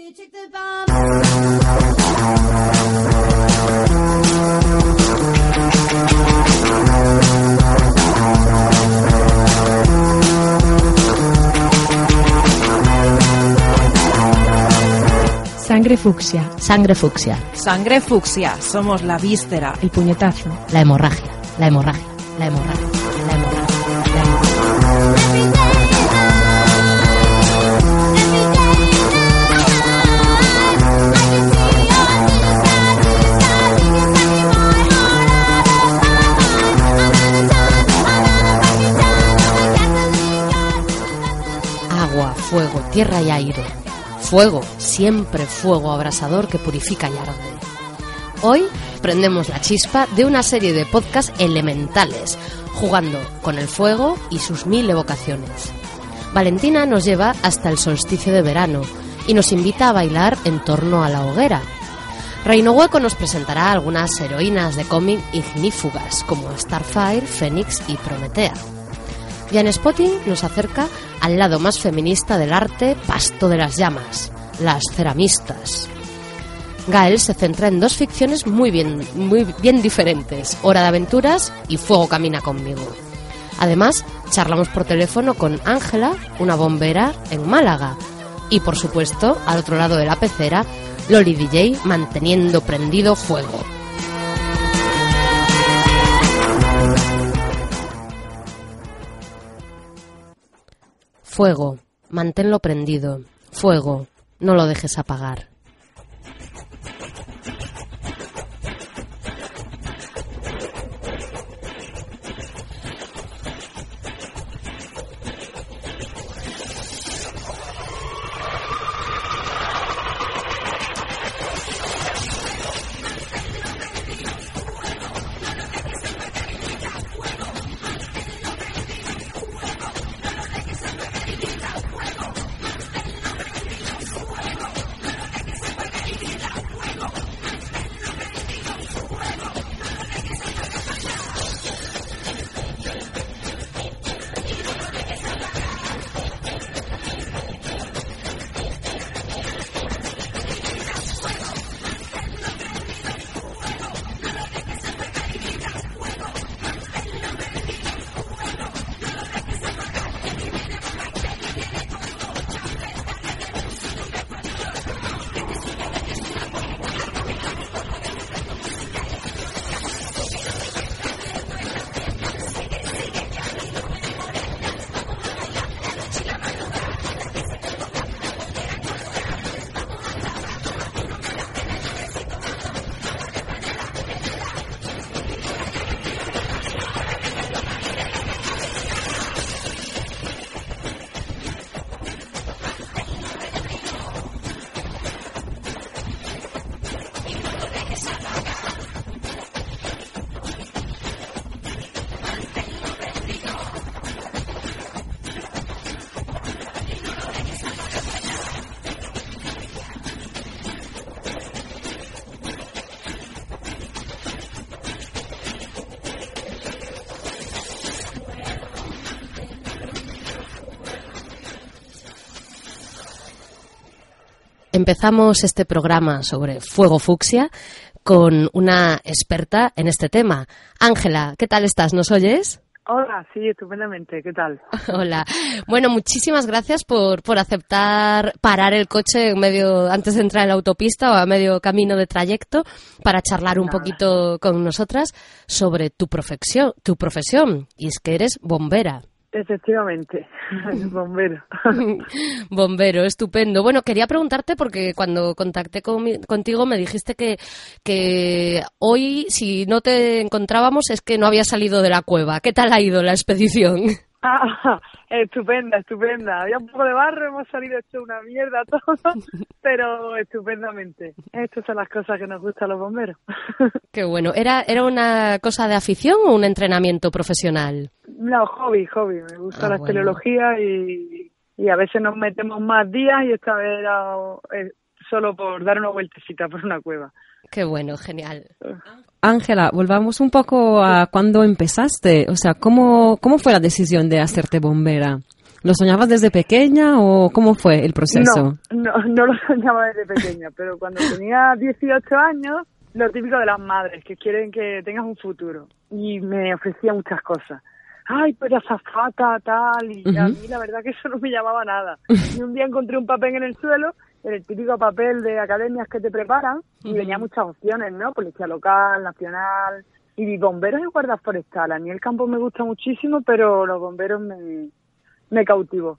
Sangre fucsia. Sangre fucsia. Sangre fucsia. Somos la víscera. El puñetazo. La hemorragia. La hemorragia. La hemorragia. La hemorragia. Agua, fuego, tierra y aire. Fuego, siempre fuego abrasador que purifica y arde. Hoy prendemos la chispa de una serie de podcasts elementales, jugando con el fuego y sus 1000 evocaciones. Valentina nos lleva hasta el solsticio de verano y nos invita a bailar en torno a la hoguera. Reino Hueco nos presentará algunas heroínas de cómic ignífugas como Starfire, Fénix y Prometea. Jan Spotting nos acerca al lado más feminista del arte, Pasto de las llamas, las ceramistas. Gael se centra en dos ficciones muy bien diferentes, Hora de aventuras y Fuego camina conmigo. Además, charlamos por teléfono con Ángela, una bombera en Málaga. Y por supuesto, al otro lado de la pecera, Loli DJ manteniendo prendido fuego. Fuego, manténlo prendido. Fuego, no lo dejes apagar. Empezamos este programa sobre fuego fucsia con una experta en este tema. Ángela, ¿qué tal estás? ¿Nos oyes? Hola, sí, estupendamente. ¿Qué tal? Hola. Bueno, muchísimas gracias por aceptar parar el coche en medio, antes de entrar en la autopista o a medio camino de trayecto para charlar un poquito con nosotras sobre tu profesión. Y es que eres bombera. Efectivamente, bombero. Bombero, estupendo. Bueno, quería preguntarte porque cuando contacté contigo me dijiste que hoy, si no te encontrábamos, es que no había salido de la cueva. ¿Qué tal ha ido la expedición? Estupenda. Había un poco de barro, hemos salido hecho una mierda todos, pero estupendamente. Estas son las cosas que nos gustan a los bomberos. Qué bueno. ¿Era una cosa de afición o un entrenamiento profesional? No, hobby. Me gusta la espeleología y a veces nos metemos más días y esta vez era solo por dar una vueltecita por una cueva. Qué bueno, genial. Ángela, volvamos un poco a cuando empezaste. O sea, ¿cómo fue la decisión de hacerte bombera? ¿Lo soñabas desde pequeña o cómo fue el proceso? No lo soñaba desde pequeña, pero cuando tenía 18 años, lo típico de las madres, que quieren que tengas un futuro. Y me ofrecía muchas cosas. Ay, pues azafata, tal, y a mí la verdad que eso no me llamaba nada. Y un día encontré un papel en el suelo, el típico papel de academias que te preparan, y venía muchas opciones, ¿no? Policía local, nacional, y bomberos y guardas forestales. A mí el campo me gusta muchísimo, pero los bomberos me cautivó.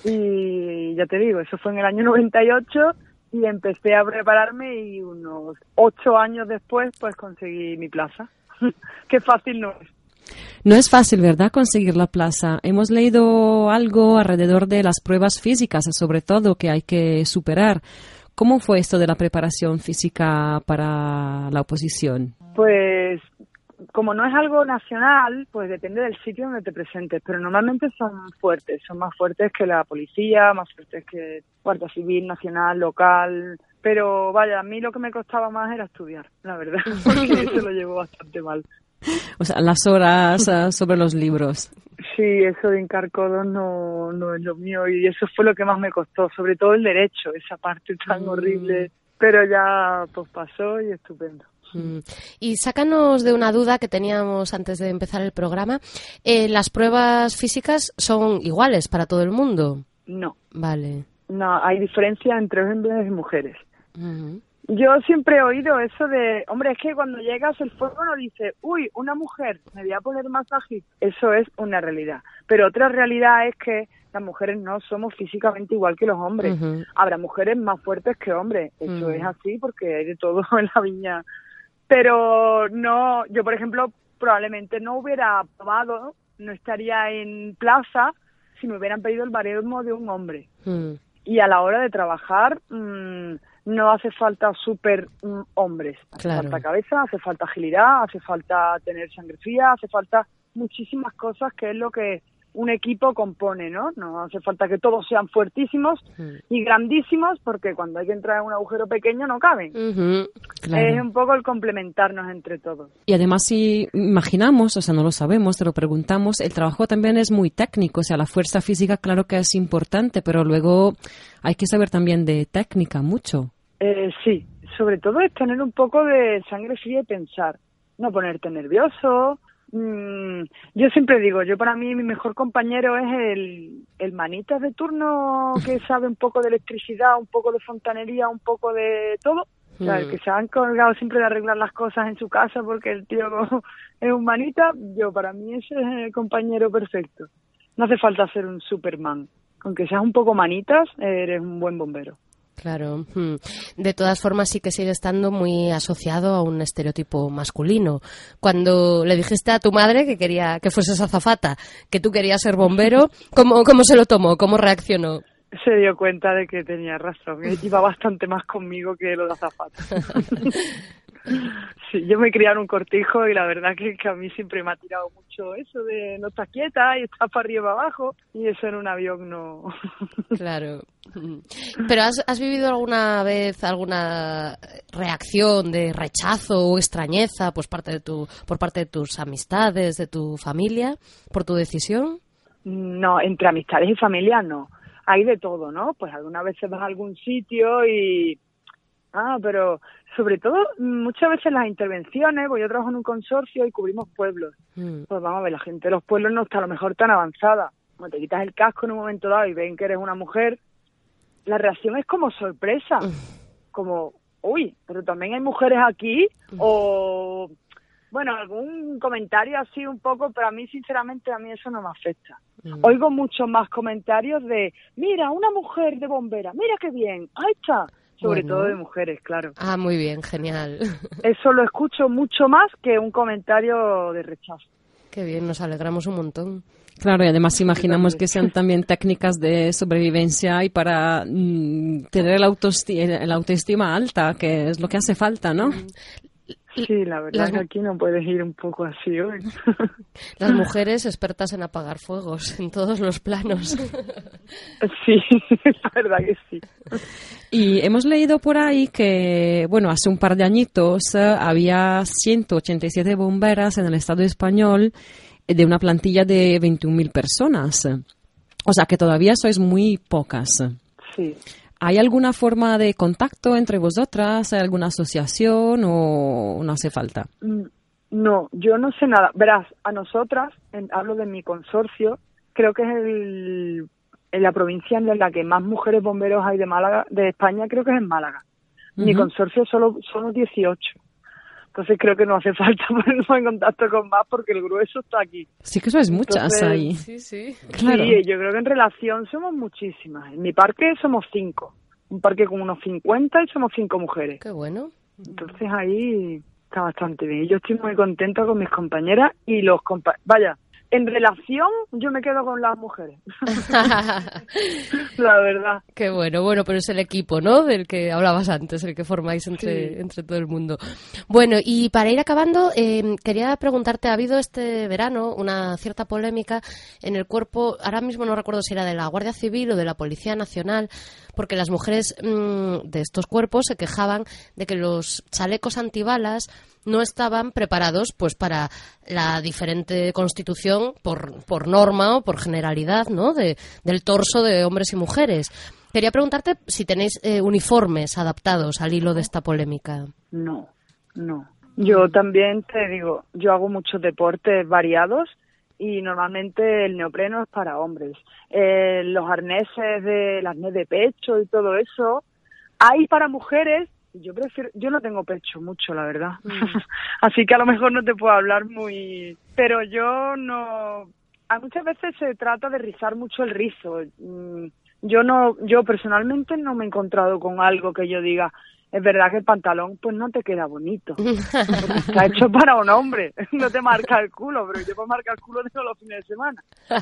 Y ya te digo, eso fue en el año 98 y empecé a prepararme y unos 8 años después pues conseguí mi plaza. Qué fácil no es. No es fácil, ¿verdad?, conseguir la plaza. Hemos leído algo alrededor de las pruebas físicas, sobre todo, que hay que superar. ¿Cómo fue esto de la preparación física para la oposición? Pues como no es algo nacional, pues depende del sitio donde te presentes, pero normalmente son fuertes, son más fuertes que la policía, más fuertes que Guardia Civil, nacional, local, pero vaya, a mí lo que me costaba más era estudiar, la verdad, porque eso lo llevo bastante mal. O sea, las horas sobre los libros. Sí, eso de hincar codos no es lo mío y eso fue lo que más me costó, sobre todo el derecho, esa parte tan horrible, pero ya pues pasó y estupendo. Y sácanos de una duda que teníamos antes de empezar el programa. ¿Las pruebas físicas son iguales para todo el mundo? No. Vale. No, hay diferencia entre hombres y mujeres. Yo siempre he oído eso de, hombre, es que cuando llegas el fuego no dice, uy, una mujer, me voy a poner más ágil. Eso es una realidad. Pero otra realidad es que las mujeres no somos físicamente igual que los hombres. Habrá mujeres más fuertes que hombres. Eso es así porque hay de todo en la viña. Pero no, yo por ejemplo probablemente no hubiera probado, no estaría en plaza si me hubieran pedido el baremo de un hombre. Y a la hora de trabajar no hace falta super hombres, hace falta cabeza, hace falta agilidad, hace falta tener sangre fría, hace falta muchísimas cosas que es lo que un equipo compone, ¿no? No hace falta que todos sean fuertísimos y grandísimos porque cuando hay que entrar en un agujero pequeño no caben. Claro. Es un poco el complementarnos entre todos. Y además si imaginamos, o sea, no lo sabemos, te lo preguntamos, el trabajo también es muy técnico, o sea, la fuerza física claro que es importante, pero luego hay que saber también de técnica mucho. Sí, sobre todo es tener un poco de sangre fría y pensar, no ponerte nervioso. Yo siempre digo, para mí mi mejor compañero es el manitas de turno que sabe un poco de electricidad, un poco de fontanería, un poco de todo. O sea, el que se ha encargado siempre de arreglar las cosas en su casa porque el tío es un manita, para mí ese es el compañero perfecto. No hace falta ser un Superman. Aunque seas un poco manitas, eres un buen bombero. Claro. De todas formas sí que sigue estando muy asociado a un estereotipo masculino. Cuando le dijiste a tu madre que quería que fueses azafata, que tú querías ser bombero, ¿cómo se lo tomó? ¿Cómo reaccionó? Se dio cuenta de que tenía razón. Iba bastante más conmigo que lo de azafata. Sí, yo me crié en un cortijo y la verdad que a mí siempre me ha tirado mucho eso de no estás quieta y estás para arriba y para abajo y eso en un avión no. Claro. ¿Pero has vivido alguna vez alguna reacción de rechazo o extrañeza por parte de tus amistades, de tu familia, por tu decisión? No, entre amistades y familia no. Hay de todo, ¿no? Pues algunas veces vas a algún sitio y... pero sobre todo muchas veces las intervenciones, pues yo trabajo en un consorcio y cubrimos pueblos. Pues vamos a ver, la gente de los pueblos no está a lo mejor tan avanzada. Cuando te quitas el casco en un momento dado y ven que eres una mujer, la reacción es como sorpresa, como, uy, pero también hay mujeres aquí, o, bueno, algún comentario así un poco, pero a mí sinceramente eso no me afecta. Oigo muchos más comentarios de, mira, una mujer de bombera, mira qué bien, ahí está. Sobre todo de mujeres, claro. Muy bien, genial. Eso lo escucho mucho más que un comentario de rechazo. Qué bien, nos alegramos un montón. Claro, y además imaginamos que sean también técnicas de sobrevivencia y para tener la autoestima alta, que es lo que hace falta, ¿no? Sí, la verdad es que aquí no puedes ir un poco así hoy. Las mujeres expertas en apagar fuegos en todos los planos. Sí, la verdad que sí. Y hemos leído por ahí que, bueno, hace un par de añitos había 187 bomberas en el Estado español de una plantilla de 21.000 personas. O sea, que todavía sois muy pocas. Sí. ¿Hay alguna forma de contacto entre vosotras? ¿Hay alguna asociación o no hace falta? No, yo no sé nada. Verás, a nosotras, hablo de mi consorcio, creo que es en la provincia en la que más mujeres bomberos hay de Málaga, de España, creo que es en Málaga. Mi consorcio solo somos 18. Entonces creo que no hace falta ponernos en contacto con más porque el grueso está aquí. Sí que sois muchas. Entonces, ahí. Sí. Claro. Sí, yo creo que en relación somos muchísimas. En mi parque somos 5. Un parque con unos 50 y somos 5 mujeres. Qué bueno. Entonces ahí está bastante bien. Yo estoy muy contenta con mis compañeras y los Vaya, en relación yo me quedo con las mujeres. La verdad. Qué bueno, pero es el equipo, ¿no? Del que hablabas antes, el que formáis entre todo el mundo. Bueno, y para ir acabando, quería preguntarte, ha habido este verano una cierta polémica en el cuerpo, ahora mismo no recuerdo si era de la Guardia Civil o de la Policía Nacional, porque las mujeres de estos cuerpos se quejaban de que los chalecos antibalas no estaban preparados pues para la diferente constitución por norma o por generalidad, ¿no? Del torso de hombres y mujeres. Quería preguntarte si tenéis uniformes adaptados al hilo de esta polémica. No. Yo también te digo, yo hago muchos deportes variados y normalmente el neopreno es para hombres. Los arneses el arnés de pecho y todo eso hay para mujeres. Yo no tengo pecho mucho, la verdad. Así que a lo mejor no te puedo hablar muy... Pero yo no... Muchas veces se trata de rizar mucho el rizo. Yo personalmente no me he encontrado con algo que yo diga, es verdad que el pantalón pues no te queda bonito. Porque está hecho para un hombre. No te marca el culo, pero yo para marcar el culo tengo los fines de semana.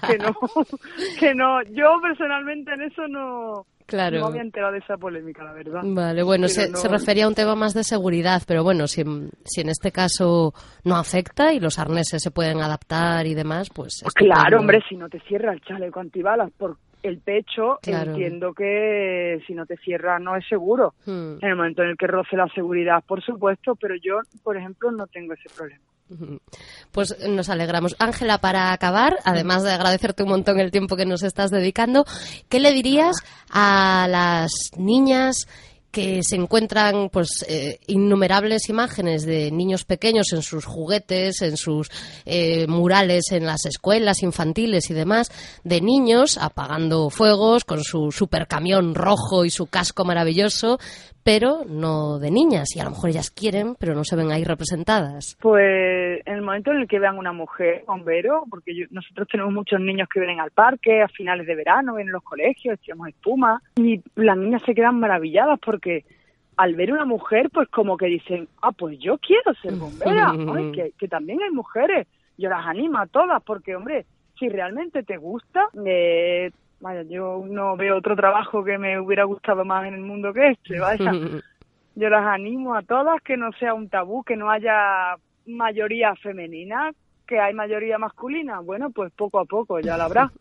Que no. Yo personalmente en eso no... Claro. No me había enterado de esa polémica, la verdad. Vale, bueno, se refería a un tema más de seguridad, pero bueno, si en este caso no afecta y los arneses se pueden adaptar y demás, pues claro, hombre, si no te cierra el chaleco antibalas por el pecho, claro. Entiendo que si no te cierra no es seguro. En el momento en el que roce la seguridad, por supuesto, pero yo, por ejemplo, no tengo ese problema. Pues nos alegramos. Ángela, para acabar, además de agradecerte un montón el tiempo que nos estás dedicando, ¿qué le dirías a las niñas que se encuentran pues innumerables imágenes de niños pequeños en sus juguetes, en sus murales en las escuelas infantiles y demás, de niños apagando fuegos con su supercamión rojo y su casco maravilloso, pero no de niñas, y a lo mejor ellas quieren, pero no se ven ahí representadas? Pues en el momento en el que vean una mujer bombero, porque nosotros tenemos muchos niños que vienen al parque a finales de verano, vienen a los colegios, echamos espuma, y las niñas se quedan maravilladas porque al ver una mujer, pues como que dicen, pues yo quiero ser bombera. Ay, que también hay mujeres. Yo las animo a todas porque, hombre, si realmente te gusta... Vaya, yo no veo otro trabajo que me hubiera gustado más en el mundo que este, vaya. Yo las animo a todas, que no sea un tabú, que no haya mayoría femenina, que hay mayoría masculina. Bueno, pues poco a poco ya la habrá.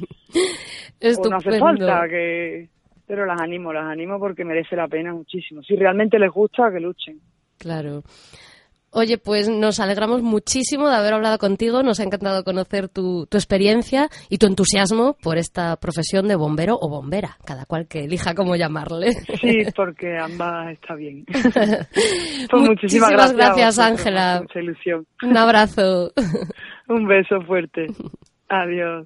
O no hace falta que... Pero las animo porque merece la pena muchísimo. Si realmente les gusta, que luchen. Claro. Oye, pues nos alegramos muchísimo de haber hablado contigo, nos ha encantado conocer tu experiencia y tu entusiasmo por esta profesión de bombero o bombera, cada cual que elija cómo llamarle. Sí, porque ambas está bien. Pues muchísimas gracias, Ángela. Mucha ilusión. Un abrazo. Un beso fuerte. Adiós.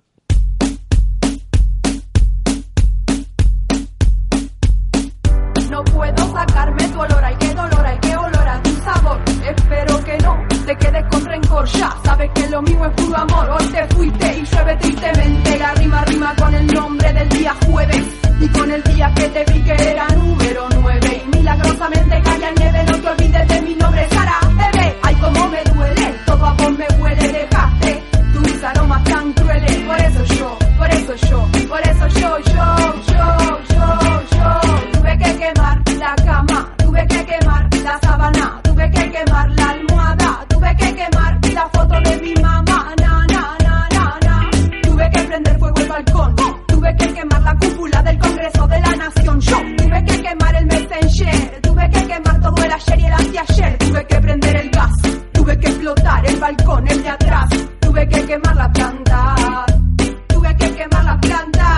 No puedo sacarme tu olor, ay qué dolor, ay qué olor a tu sabor. Espero que no te quedes con rencor, ya sabes que lo mío es puro amor. Hoy te fuiste y llueve tristemente, la rima con el nombre del día jueves y con el día que te vi que era número 9 y milagrosamente caía nieve. No te olvides de mi nombre, Sara, bebé. Ay cómo me duele, todo a vos me huele, dejaste tus aromas tan crueles. Por eso yo tuve que quemar la cama, tuve que quemar la sábana, tuve que quemar la almohada, tuve que quemar la foto de mi mamá, tuve que prender fuego el balcón, tuve que quemar la cúpula del Congreso de la Nación, yo tuve que quemar el Messenger, tuve que quemar todo el ayer y el anteayer, tuve que prender el gas, tuve que explotar el balcón, el de atrás, tuve que quemar la planta, tuve que quemar la planta.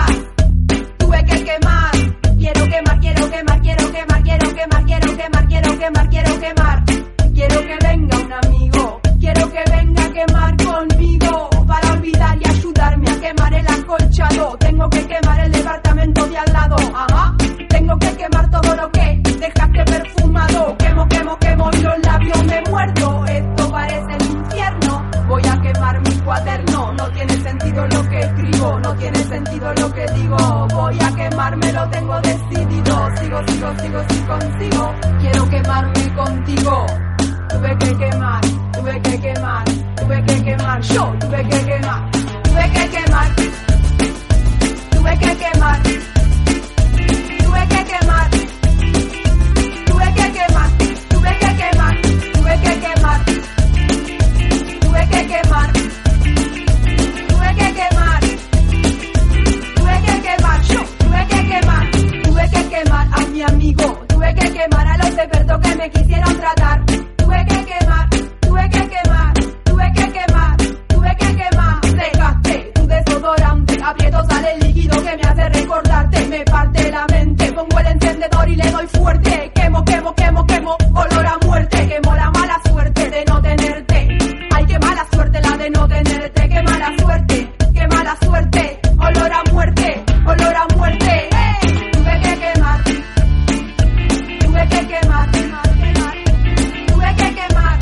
digo si consigo, quiero quemarme contigo. Tuve que quemar, tuve que quemar, tuve que quemar, yo tuve que quemar, tuve que quemar, tuve que quemar, tuve que quemar, tuve que quemar, tuve que quemar, tuve que quemar, tuve que quemar, tuve que quemar, tuve que quemar, yo tuve que quemar a mi amigo, tuve que quemar a los expertos que me quisieron tratar. Tuve que quemar, tuve que quemar, tuve que quemar, tuve que quemar. Dejaste tu desodorante, aprieto sale el líquido que me hace recordarte. Me parte la mente, pongo el encendedor y le doy fuerte. Quemo, quemo, quemo, quemo, olor a muerte. Quemo la mala suerte de no tenerte. Ay, qué mala suerte la de no tenerte. Qué mala suerte, olor a muerte, olor a muerte. Hey, tuve que quemar, tuve que quemar, quemar, quemar. Tuve que quemar,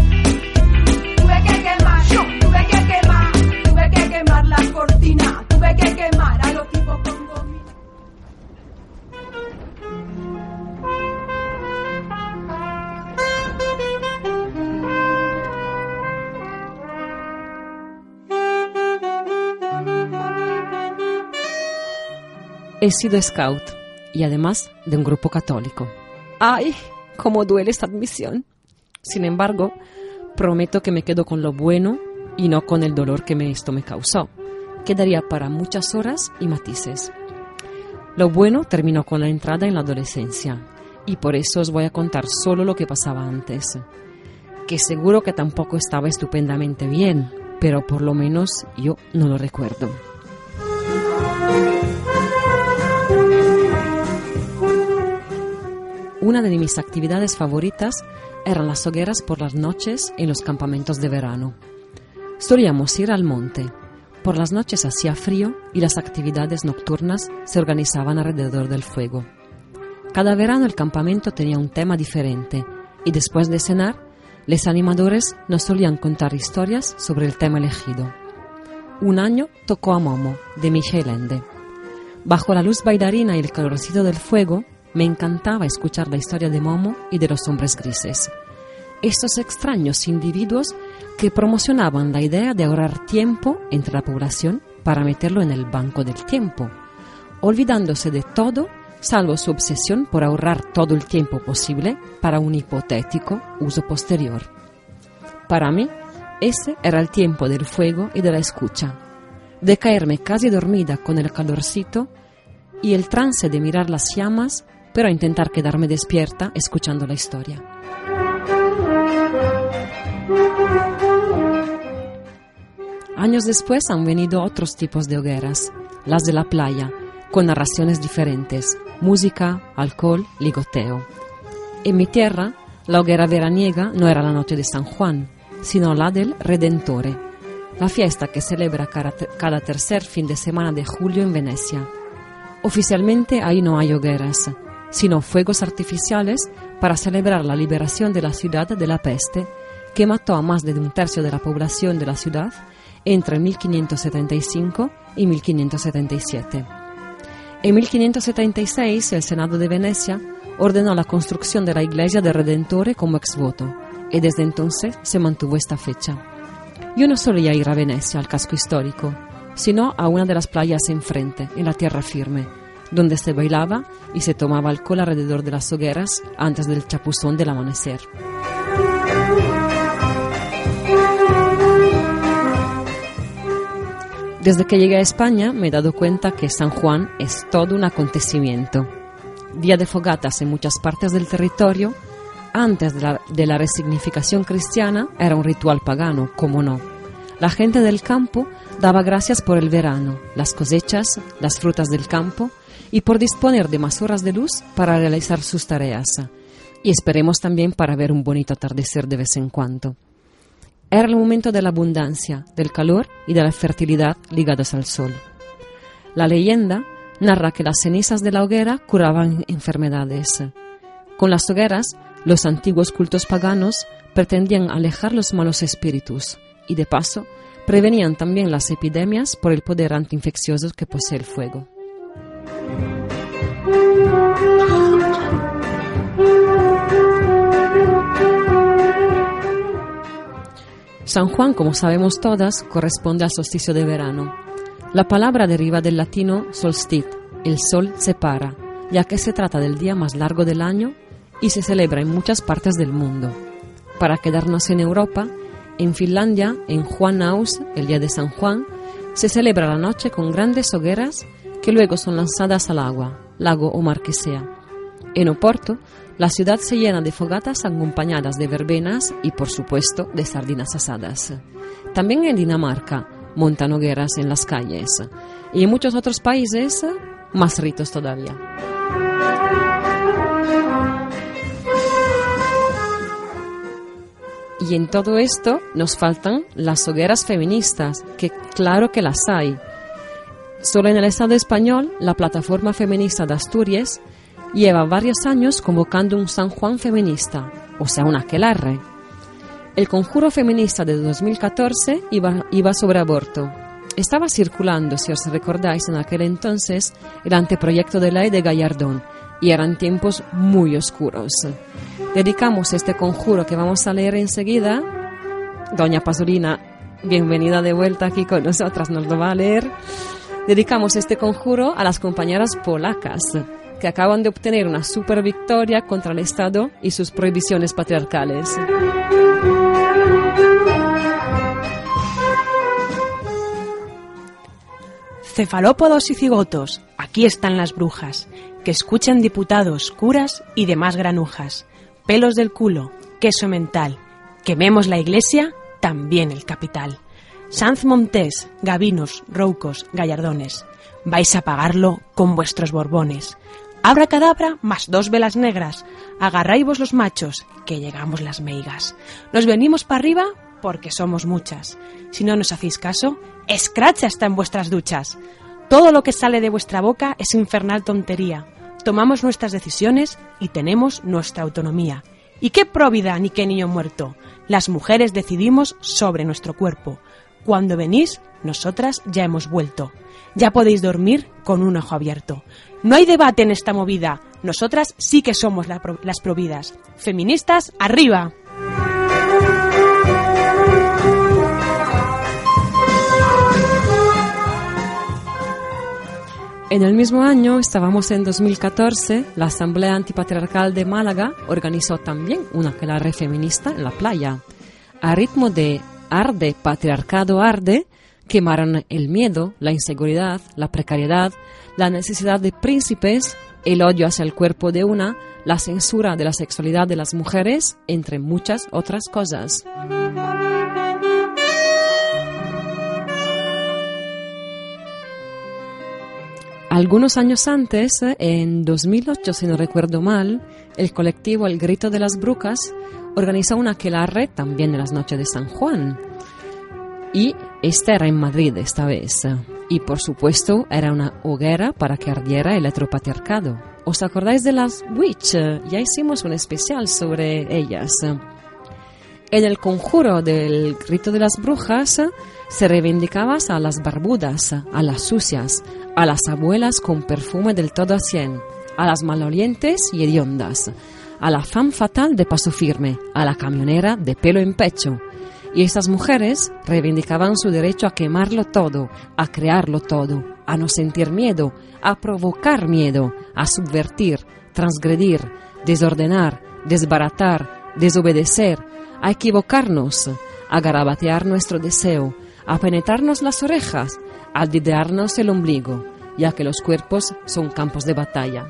yo tuve que quemar la cortina, tuve que quemar a los tipos con gomina. He sido scout y además de un grupo católico. ¡Ay! ¡Cómo duele esta admisión! Sin embargo, prometo que me quedo con lo bueno y no con el dolor que esto me causó. Quedaría para muchas horas y matices. Lo bueno terminó con la entrada en la adolescencia y por eso os voy a contar solo lo que pasaba antes. Que seguro que tampoco estaba estupendamente bien, pero por lo menos yo no lo recuerdo. Una de mis actividades favoritas eran las hogueras por las noches en los campamentos de verano. Solíamos ir al monte. Por las noches hacía frío y las actividades nocturnas se organizaban alrededor del fuego. Cada verano el campamento tenía un tema diferente y después de cenar, los animadores nos solían contar historias sobre el tema elegido. Un año tocó a Momo, de Michel Ende. Bajo la luz bailarina y el calorcito del fuego, me encantaba escuchar la historia de Momo y de los hombres grises. Estos extraños individuos que promocionaban la idea de ahorrar tiempo entre la población para meterlo en el banco del tiempo, olvidándose de todo salvo su obsesión por ahorrar todo el tiempo posible para un hipotético uso posterior. Para mí, ese era el tiempo del fuego y de la escucha, de caerme casi dormida con el calorcito y el trance de mirar las llamas, pero intentar quedarme despierta escuchando la historia. Años después han venido otros tipos de hogueras, las de la playa, con narraciones diferentes, música, alcohol, ligoteo. En mi tierra, la hoguera veraniega no era la noche de San Juan, sino la del Redentore, la fiesta que celebra cada tercer fin de semana de julio en Venecia. Oficialmente ahí no hay hogueras, sino fuegos artificiales para celebrar la liberación de la ciudad de la peste, que mató a más de un tercio de la población de la ciudad entre 1575 y 1577. En 1576 el Senado de Venecia ordenó la construcción de la iglesia de Redentore como ex voto, y desde entonces se mantuvo esta fecha. Yo no solía ir a Venecia, al casco histórico, sino a una de las playas enfrente, en la tierra firme, donde se bailaba y se tomaba alcohol alrededor de las hogueras antes del chapuzón del amanecer. Desde que llegué a España me he dado cuenta que San Juan es todo un acontecimiento. Día de fogatas en muchas partes del territorio. Antes de la resignificación cristiana era un ritual pagano, cómo no. La gente del campo daba gracias por el verano, las cosechas, las frutas del campo y por disponer de más horas de luz para realizar sus tareas. Y esperemos también para ver un bonito atardecer de vez en cuando. Era el momento de la abundancia, del calor y de la fertilidad ligados al sol. La leyenda narra que las cenizas de la hoguera curaban enfermedades. Con las hogueras, los antiguos cultos paganos pretendían alejar los malos espíritus y, de paso, prevenían también las epidemias por el poder antiinfeccioso que posee el fuego. San Juan, como sabemos todas, corresponde al solsticio de verano. La palabra deriva del latino solstit, el sol se para, ya que se trata del día más largo del año y se celebra en muchas partes del mundo. Para quedarnos en Europa, en Finlandia, en Juanaus, el día de San Juan, se celebra la noche con grandes hogueras que luego son lanzadas al agua, lago o mar que sea. En Oporto, la ciudad se llena de fogatas acompañadas de verbenas y, por supuesto, de sardinas asadas. También en Dinamarca montan hogueras en las calles y en muchos otros países más ritos todavía. Y en todo esto nos faltan las hogueras feministas, que claro que las hay. Solo en el Estado español, la Plataforma Feminista de Asturias lleva varios años convocando un San Juan feminista, o sea, un aquelarre. El conjuro feminista de 2014 iba sobre aborto. Estaba circulando, si os recordáis, en aquel entonces, el anteproyecto de ley de Gallardón, y eran tiempos muy oscuros. Dedicamos este conjuro que vamos a leer enseguida. Doña Pasolina, bienvenida de vuelta aquí con nosotras, nos lo va a leer. Dedicamos este conjuro a las compañeras polacas, que acaban de obtener una super victoria contra el Estado y sus prohibiciones patriarcales. Cefalópodos y cigotos, aquí están las brujas, que escuchan diputados, curas y demás granujas. Pelos del culo, queso mental, quememos la iglesia, también el capital. Sanz Montés, Gavinos, Roucos, Gallardones, vais a pagarlo con vuestros borbones. Abracadabra más 2 velas negras, agarraivos los machos, que llegamos las meigas. Nos venimos para arriba porque somos muchas. Si no nos hacéis caso, escracha está en vuestras duchas. Todo lo que sale de vuestra boca es infernal tontería. Tomamos nuestras decisiones y tenemos nuestra autonomía. ¿Y qué próvida ni qué niño muerto? Las mujeres decidimos sobre nuestro cuerpo. Cuando venís, nosotras ya hemos vuelto. Ya podéis dormir con un ojo abierto. No hay debate en esta movida. Nosotras sí que somos las providas. Feministas, ¡arriba! En el mismo año, estábamos en 2014, la Asamblea Antipatriarcal de Málaga organizó también una aquelarre feminista en la playa. A ritmo de Arde, Patriarcado Arde, quemaron el miedo, la inseguridad, la precariedad, la necesidad de príncipes, el odio hacia el cuerpo de una, la censura de la sexualidad de las mujeres, entre muchas otras cosas. Algunos años antes, en 2008, si no recuerdo mal, el colectivo El Grito de las Brujas organizó una aquelarre también en las noches de San Juan. Y esta era en Madrid esta vez. Y por supuesto era una hoguera para que ardiera el heteropatriarcado. ¿Os acordáis de las Witch? Ya hicimos un especial sobre ellas. En el conjuro del Grito de las Brujas se reivindicaba a las barbudas, a las sucias, a las abuelas con perfume del todo a 100, a las malolientes y hediondas, a la femme fatal de paso firme, a la camionera de pelo en pecho. Y estas mujeres reivindicaban su derecho a quemarlo todo, a crearlo todo, a no sentir miedo, a provocar miedo, a subvertir, transgredir, desordenar, desbaratar, desobedecer, a equivocarnos, a garabatear nuestro deseo, a penetrarnos las orejas, a didearnos el ombligo, ya que los cuerpos son campos de batalla.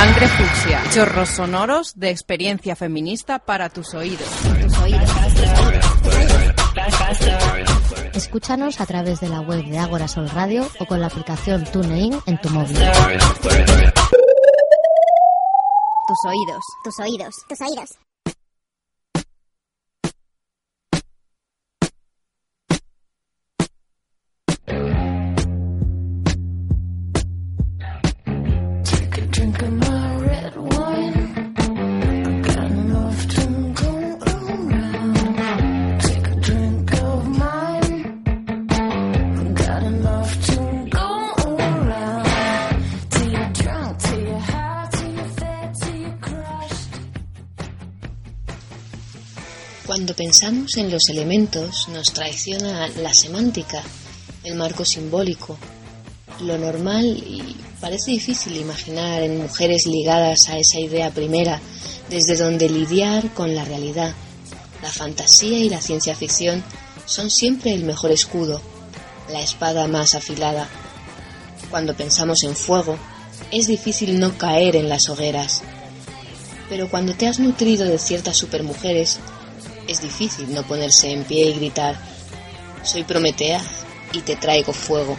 Sangre Fucsia, chorros sonoros de experiencia feminista para tus oídos. Escúchanos a través de la web de Ágora Sol Radio o con la aplicación TuneIn en tu móvil. Tus oídos, tus oídos, tus oídos. Cuando pensamos en los elementos, nos traiciona la semántica, el marco simbólico, lo normal, y parece difícil imaginar en mujeres ligadas a esa idea primera, desde donde lidiar con la realidad. La fantasía y la ciencia ficción son siempre el mejor escudo, la espada más afilada. Cuando pensamos en fuego, es difícil no caer en las hogueras. Pero cuando te has nutrido de ciertas supermujeres, es difícil no ponerse en pie y gritar: soy Prometea y te traigo fuego.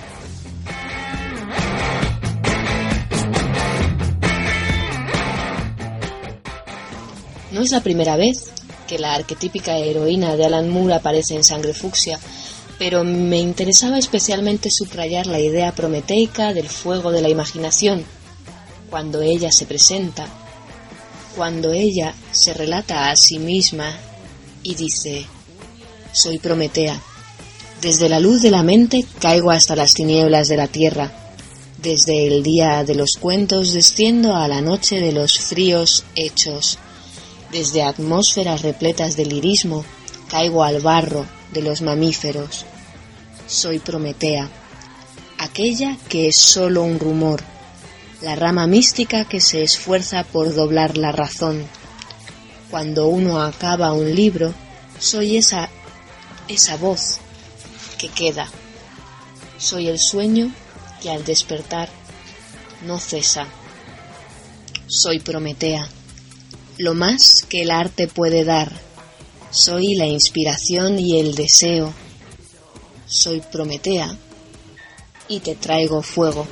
No es la primera vez que la arquetípica heroína de Alan Moore aparece en Sangre Fucsia, pero me interesaba especialmente subrayar la idea prometeica del fuego de la imaginación, cuando ella se presenta, cuando ella se relata a sí misma y dice: soy Prometea. Desde la luz de la mente caigo hasta las tinieblas de la tierra. Desde el día de los cuentos desciendo a la noche de los fríos hechos. Desde atmósferas repletas de lirismo caigo al barro de los mamíferos. Soy Prometea, aquella que es solo un rumor, la rama mística que se esfuerza por doblar la razón. Cuando uno acaba un libro, soy esa voz que queda. Soy el sueño que al despertar no cesa. Soy Prometea, lo más que el arte puede dar. Soy la inspiración y el deseo. Soy Prometea y te traigo fuego.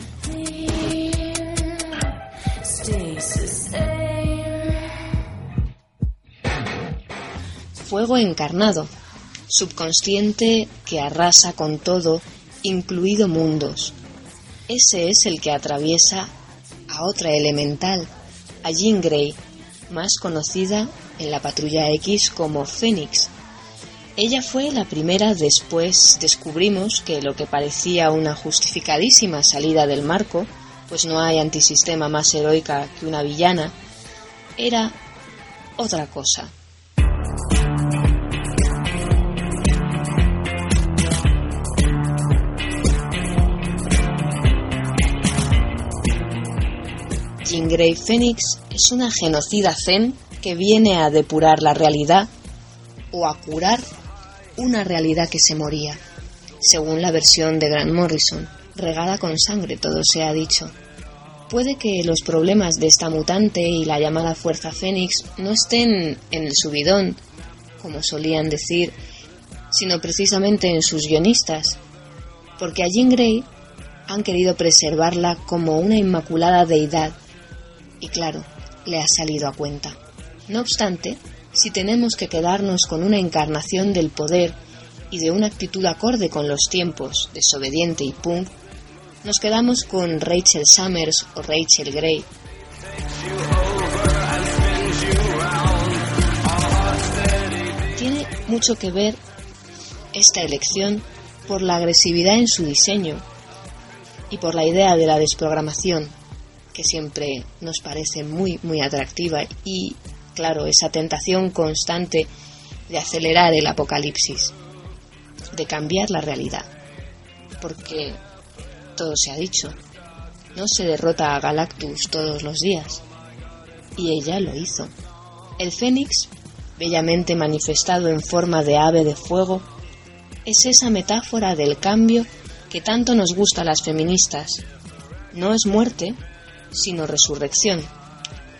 Fuego encarnado, subconsciente que arrasa con todo, incluido mundos. Ese es el que atraviesa a otra elemental, a Jean Grey, más conocida en la Patrulla X como Fénix. Ella fue la primera, después descubrimos que lo que parecía una justificadísima salida del marco, pues no hay antisistema más heroica que una villana, era otra cosa. Jean Grey Fénix es una genocida zen que viene a depurar la realidad o a curar una realidad que se moría, según la versión de Grant Morrison, regada con sangre, todo se ha dicho. Puede que los problemas de esta mutante y la llamada Fuerza Fénix no estén en el subidón, como solían decir, sino precisamente en sus guionistas, porque a Jean Grey han querido preservarla como una inmaculada deidad, y claro, le ha salido a cuenta. No obstante, si tenemos que quedarnos con una encarnación del poder y de una actitud acorde con los tiempos, desobediente y punk, nos quedamos con Rachel Summers o Rachel Grey. Tiene mucho que ver esta elección por la agresividad en su diseño y por la idea de la desprogramación, que siempre nos parece muy, muy atractiva, y, claro, esa tentación constante de acelerar el apocalipsis, de cambiar la realidad, porque todo se ha dicho, no se derrota a Galactus todos los días, y ella lo hizo. El Fénix, bellamente manifestado en forma de ave de fuego, es esa metáfora del cambio que tanto nos gusta a las feministas. No es muerte, sino resurrección,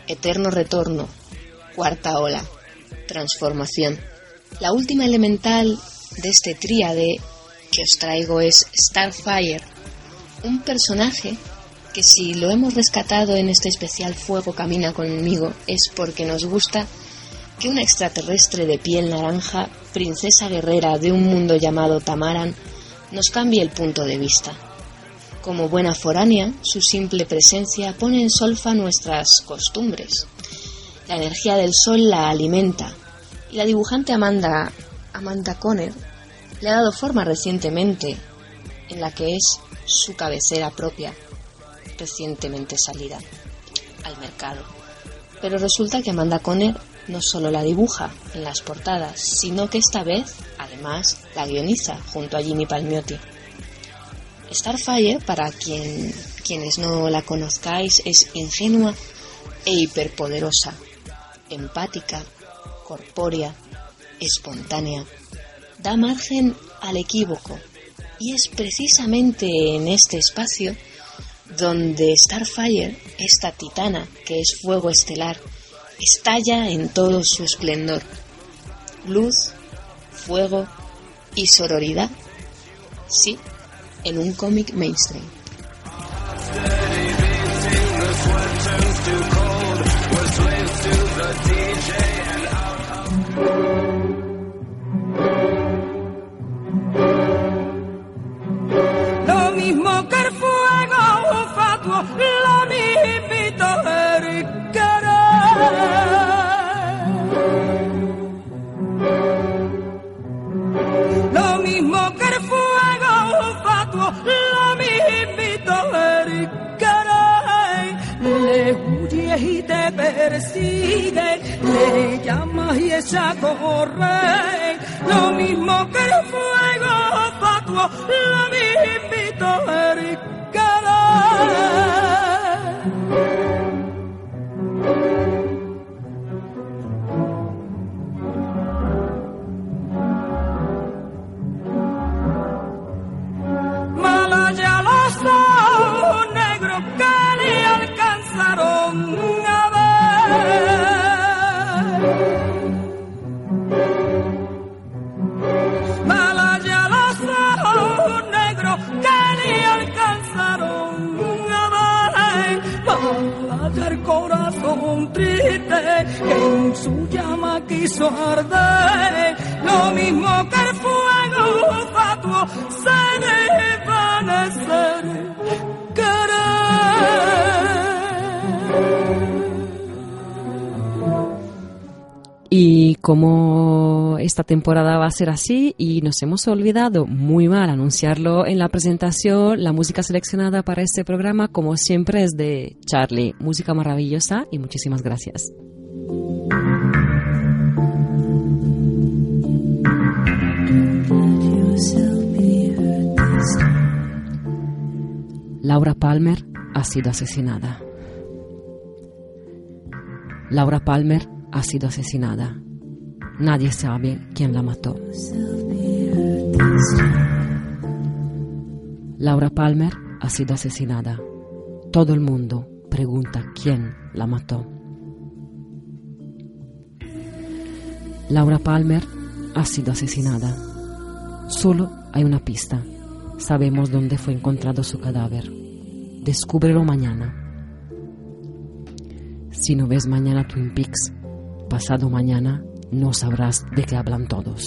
eterno retorno, cuarta ola, transformación. La última elemental de este tríade que os traigo es Starfire, un personaje que si lo hemos rescatado en este especial Fuego Camina Conmigo es porque nos gusta que una extraterrestre de piel naranja, princesa guerrera de un mundo llamado Tamaran, nos cambie el punto de vista. Como buena foránea, su simple presencia pone en solfa nuestras costumbres. La energía del sol la alimenta, y la dibujante Amanda Conner le ha dado forma recientemente en la que es su cabecera propia, recientemente salida al mercado. Pero resulta que Amanda Conner no solo la dibuja en las portadas, sino que esta vez, además, la guioniza junto a Jimmy Palmiotti. Starfire, para quienes no la conozcáis, es ingenua e hiperpoderosa, empática, corpórea, espontánea, da margen al equívoco, y es precisamente en este espacio donde Starfire, esta titana que es fuego estelar, estalla en todo su esplendor. Luz, fuego y sororidad. Sí, en un cómic mainstream. Lo mismo que el fuego fatuo, lo mismito el querer. Lo mismo que el fuego fatuo, lo mismito el querer. Le huyes y te persigue, le llamas y ella corre. Lo mismo que el fuego fatuo, lo mismito el querer. Malaya los ojos negros que le alcanzaron a ver. Malaya los ojos negros que le alcanzaron a ver. Malaya el corazón triste que en su llama quiso arder. Lo mismo que el fuego fatuo se desvanecer Y como esta temporada va a ser así y nos hemos olvidado muy mal anunciarlo en la presentación, la música seleccionada para este programa, como siempre, es de Charlie. Música maravillosa y muchísimas gracias. Laura Palmer ha sido asesinada. Laura Palmer ha sido asesinada. Nadie sabe quién la mató. Laura Palmer ha sido asesinada. Todo el mundo pregunta quién la mató. Laura Palmer ha sido asesinada. Solo hay una pista. Sabemos dónde fue encontrado su cadáver. Descúbrelo mañana. Si no ves mañana Twin Peaks, pasado mañana no sabrás de qué hablan todos.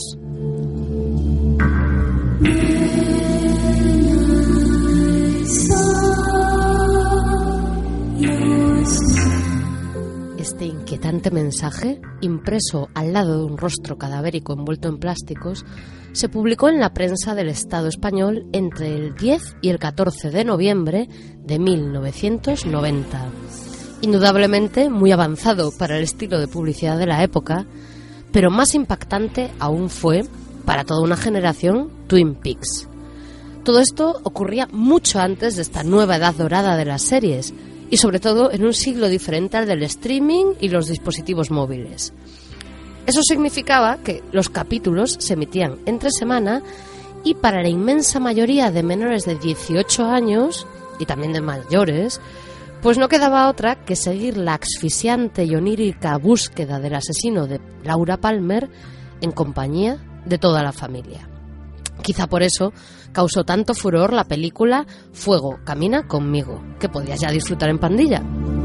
Este inquietante mensaje, impreso al lado de un rostro cadavérico envuelto en plásticos, se publicó en la prensa del Estado español entre el 10 y el 14 de noviembre de 1990. Indudablemente muy avanzado para el estilo de publicidad de la época, pero más impactante aún fue, para toda una generación, Twin Peaks. Todo esto ocurría mucho antes de esta nueva edad dorada de las series, y sobre todo en un siglo diferente al del streaming y los dispositivos móviles. Eso significaba que los capítulos se emitían entre semana y para la inmensa mayoría de menores de 18 años, y también de mayores, Pues no quedaba otra que seguir la asfixiante y onírica búsqueda del asesino de Laura Palmer en compañía de toda la familia. Quizá por eso causó tanto furor la película Fuego, camina conmigo, que podías ya disfrutar en pandilla.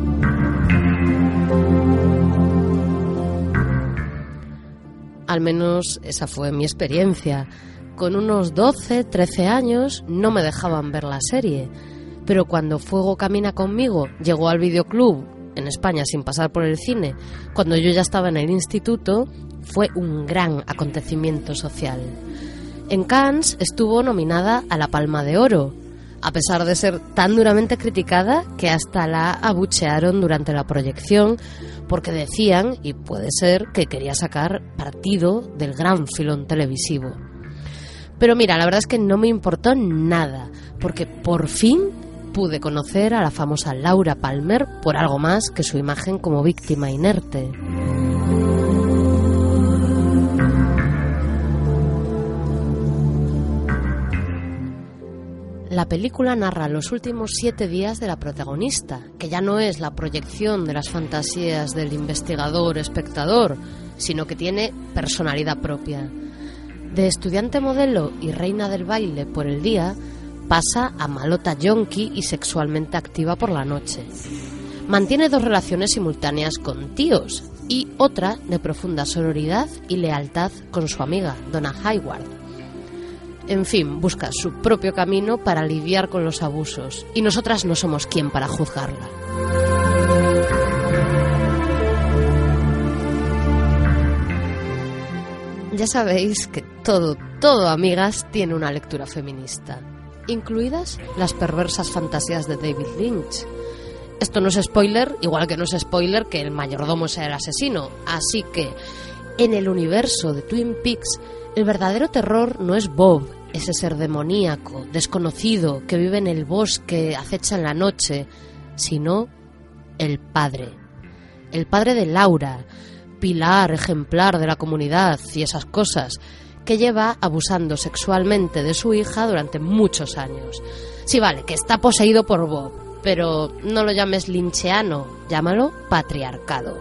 Al menos esa fue mi experiencia. Con unos 12, 13 años no me dejaban ver la serie, pero cuando Fuego camina conmigo llegó al videoclub en España sin pasar por el cine, cuando yo ya estaba en el instituto, fue un gran acontecimiento social. En Cannes estuvo nominada a la Palma de Oro, a pesar de ser tan duramente criticada que hasta la abuchearon durante la proyección porque decían, y puede ser, que quería sacar partido del gran filón televisivo. Pero mira, la verdad es que no me importó nada, porque por fin pude conocer a la famosa Laura Palmer por algo más que su imagen como víctima inerte. La película narra los últimos 7 días de la protagonista, que ya no es la proyección de las fantasías del investigador-espectador, sino que tiene personalidad propia. De estudiante modelo y reina del baile por el día, pasa a malota yonki y sexualmente activa por la noche. Mantiene 2 relaciones simultáneas con tíos y otra de profunda sororidad y lealtad con su amiga, Donna Hayward. En fin, busca su propio camino para lidiar con los abusos, y nosotras no somos quien para juzgarla. Ya sabéis que todo, amigas, tiene una lectura feminista, incluidas las perversas fantasías de David Lynch. Esto no es spoiler, igual que no es spoiler que el mayordomo sea el asesino, así que en el universo de Twin Peaks el verdadero terror no es Bob, ese ser demoníaco, desconocido, que vive en el bosque, acecha en la noche, sino el padre de Laura, pilar, ejemplar de la comunidad y esas cosas, que lleva abusando sexualmente de su hija durante muchos años. Sí, vale, que está poseído por Bob, pero no lo llames lincheano, llámalo patriarcado.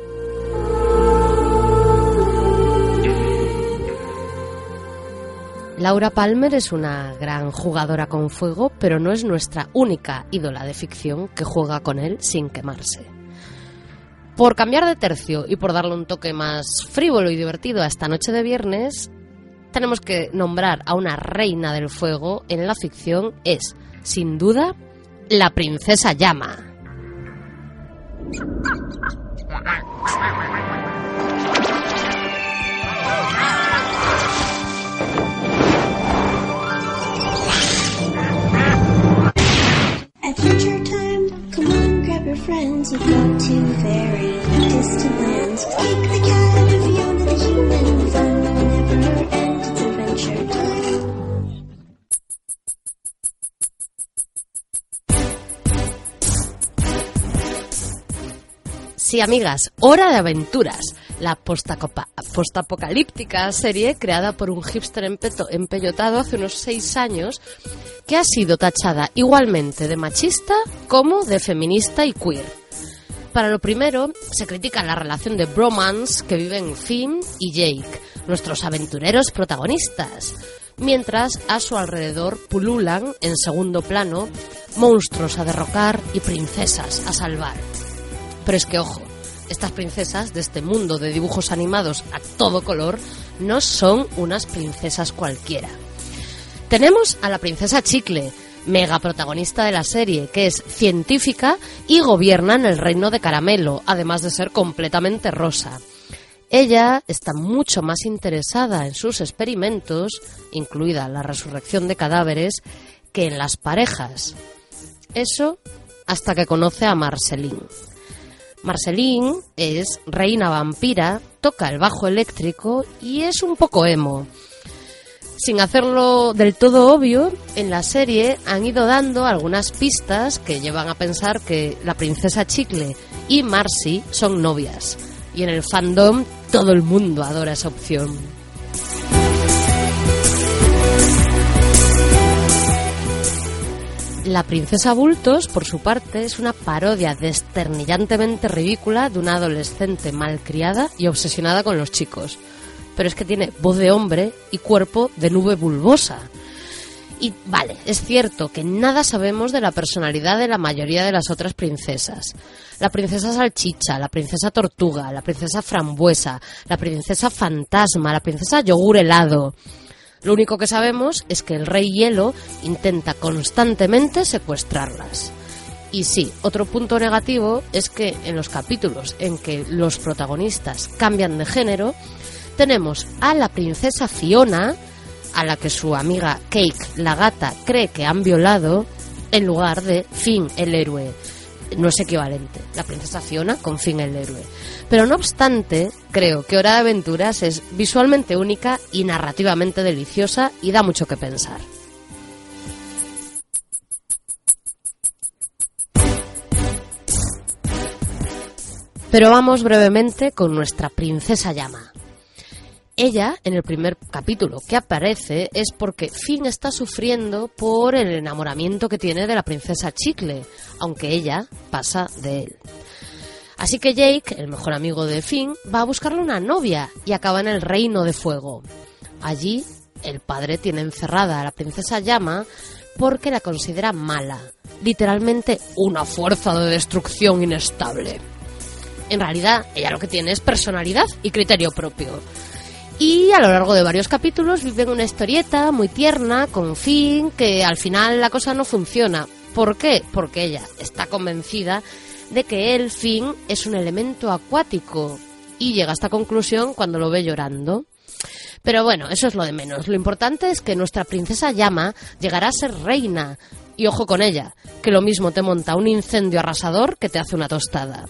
Laura Palmer es una gran jugadora con fuego, pero no es nuestra única ídola de ficción que juega con él sin quemarse. Por cambiar de tercio y por darle un toque más frívolo y divertido a esta noche de viernes, tenemos que nombrar a una reina del fuego en la ficción. Es, sin duda, la princesa Llama. Adventure time, come on, grab your friends, we go to very distant lands. Take the cat and Fiona the human, fun never ends, it's adventure time. Sí, amigas, hora de aventuras. La postapocalíptica serie creada por un hipster empellotado hace unos 6 años que ha sido tachada igualmente de machista como de feminista y queer. Para lo primero, se critica la relación de bromance que viven Finn y Jake, nuestros aventureros protagonistas, mientras a su alrededor pululan, en segundo plano, monstruos a derrocar y princesas a salvar. Pero es que, ojo, estas princesas de este mundo de dibujos animados a todo color no son unas princesas cualquiera. Tenemos a la princesa Chicle, mega protagonista de la serie, que es científica y gobierna en el reino de Caramelo, además de ser completamente rosa. Ella está mucho más interesada en sus experimentos, incluida la resurrección de cadáveres, que en las parejas. Eso hasta que conoce a Marceline. Marceline es reina vampira, toca el bajo eléctrico y es un poco emo. Sin hacerlo del todo obvio, en la serie han ido dando algunas pistas que llevan a pensar que la princesa Chicle y Marcy son novias. Y en el fandom todo el mundo adora esa opción. La princesa Bultos, por su parte, es una parodia desternillantemente ridícula de una adolescente malcriada y obsesionada con los chicos. Pero es que tiene voz de hombre y cuerpo de nube bulbosa. Y vale, es cierto que nada sabemos de la personalidad de la mayoría de las otras princesas. La princesa Salchicha, la princesa Tortuga, la princesa Frambuesa, la princesa Fantasma, la princesa Yogur Helado. Lo único que sabemos es que el Rey Hielo intenta constantemente secuestrarlas. Y sí, otro punto negativo es que en los capítulos en que los protagonistas cambian de género, tenemos a la princesa Fiona, a la que su amiga Cake, la gata, cree que han violado, en lugar de Finn, el héroe. No es equivalente, la princesa Fiona con Finn, el héroe. Pero no obstante, creo que Hora de Aventuras es visualmente única y narrativamente deliciosa y da mucho que pensar. Pero vamos brevemente con nuestra princesa Llama. Ella, en el primer capítulo que aparece, es porque Finn está sufriendo por el enamoramiento que tiene de la princesa Chicle, aunque ella pasa de él. Así que Jake, el mejor amigo de Finn, va a buscarle una novia y acaba en el Reino de Fuego. Allí, el padre tiene encerrada a la princesa Llama porque la considera mala, literalmente una fuerza de destrucción inestable. En realidad, ella lo que tiene es personalidad y criterio propio. Y a lo largo de varios capítulos viven una historieta muy tierna con Finn, que al final la cosa no funciona. ¿Por qué? Porque ella está convencida de que él, Finn, es un elemento acuático y llega a esta conclusión cuando lo ve llorando. Pero bueno, eso es lo de menos. Lo importante es que nuestra princesa Llama llegará a ser reina. Y ojo con ella, que lo mismo te monta un incendio arrasador que te hace una tostada.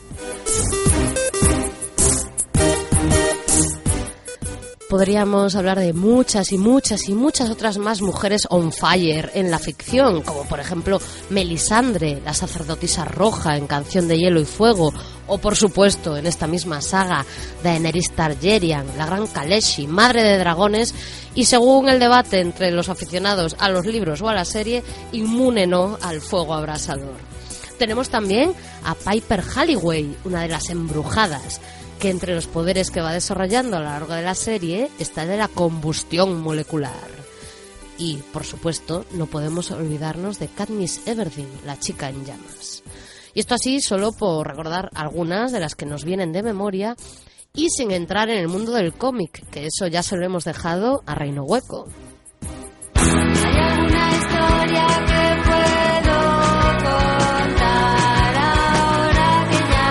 Podríamos hablar de muchas y muchas y muchas otras más mujeres on fire en la ficción, como por ejemplo Melisandre, la sacerdotisa roja en Canción de Hielo y Fuego, o por supuesto en esta misma saga Daenerys Targaryen, la gran Khaleesi, madre de dragones, y según el debate entre los aficionados a los libros o a la serie, inmune no al fuego abrasador. Tenemos también a Piper Halliway, una de las embrujadas, que entre los poderes que va desarrollando a lo largo de la serie está el de la combustión molecular. Y, por supuesto, no podemos olvidarnos de Katniss Everdeen, la chica en llamas. Y esto así solo por recordar algunas de las que nos vienen de memoria y sin entrar en el mundo del cómic, que eso ya se lo hemos dejado a Reino Hueco. Hay alguna historia que puedo contar ahora que ya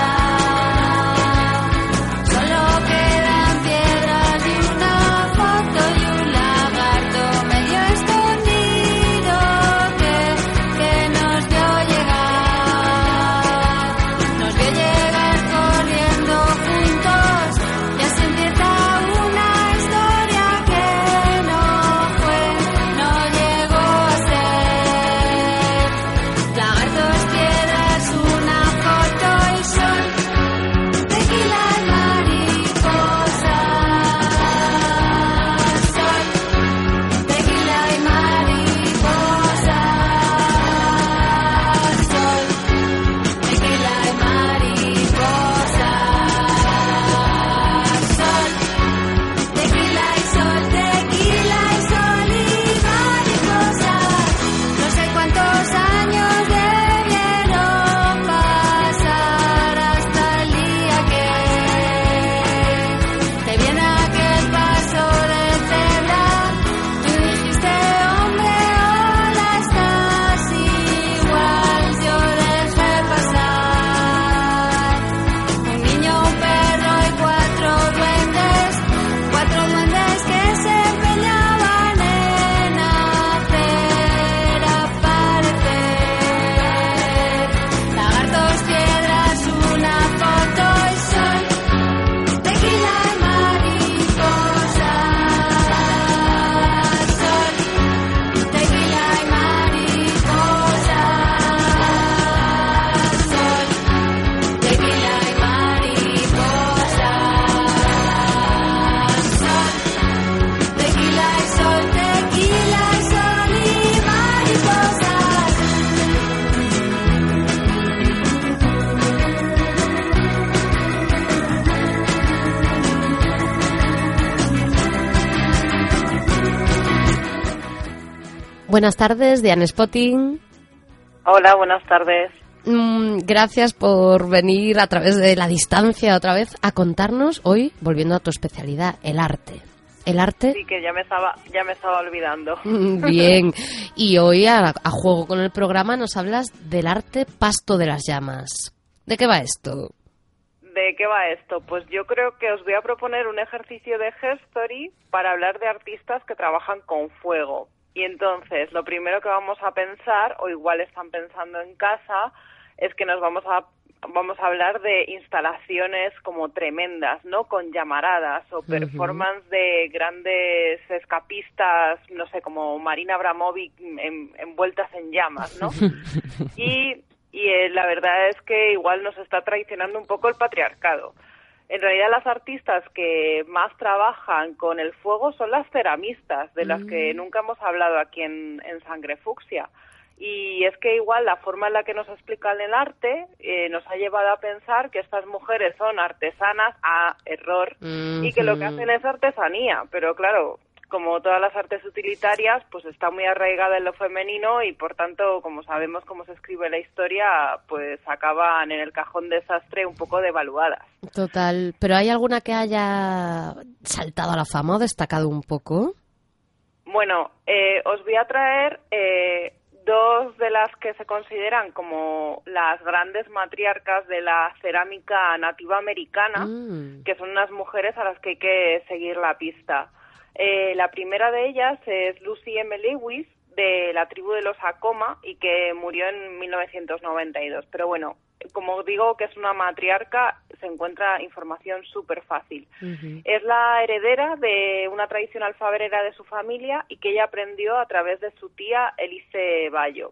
solo quedan piedras y una foto y un lagarto medio escondido que nos vio llegar corriendo juntos. Ya se empieza una historia que no fue, no llegó a ser. Buenas tardes, Diane Spotting. Hola, buenas tardes. Gracias por venir a través de la distancia otra vez a contarnos hoy, volviendo a tu especialidad, el arte. El arte. Sí, que ya me estaba olvidando. Bien. Y hoy, a juego con el programa, nos hablas del arte Pasto de las Llamas. ¿De qué va esto? ¿De qué va esto? Pues yo creo que os voy a proponer un ejercicio de Herstory para hablar de artistas que trabajan con fuego. Y entonces, lo primero que vamos a pensar, o igual están pensando en casa, es que nos vamos a hablar de instalaciones como tremendas, ¿no? Con llamaradas o performance de grandes escapistas, no sé, como Marina Abramovic envueltas en llamas, ¿no? Y la verdad es que igual nos está traicionando un poco el patriarcado. En realidad las artistas que más trabajan con el fuego son las ceramistas, de las que nunca hemos hablado aquí en Sangre Fucsia. Y es que igual la forma en la que nos explican el arte nos ha llevado a pensar que estas mujeres son artesanas, error, y que lo que hacen es artesanía. Pero claro, como todas las artes utilitarias, pues está muy arraigada en lo femenino y por tanto, como sabemos cómo se escribe la historia, pues acaban en el cajón desastre un poco devaluadas. Total. ¿Pero hay alguna que haya saltado a la fama o destacado un poco? Bueno, os voy a traer dos de las que se consideran como las grandes matriarcas de la cerámica nativa americana, que son unas mujeres a las que hay que seguir la pista. La primera de ellas es Lucy M. Lewis, de la tribu de los Acoma, y que murió en 1992. Pero bueno, como digo que es una matriarca, se encuentra información súper fácil. Es la heredera de una tradición alfarera de su familia y que ella aprendió a través de su tía Elise Bayo.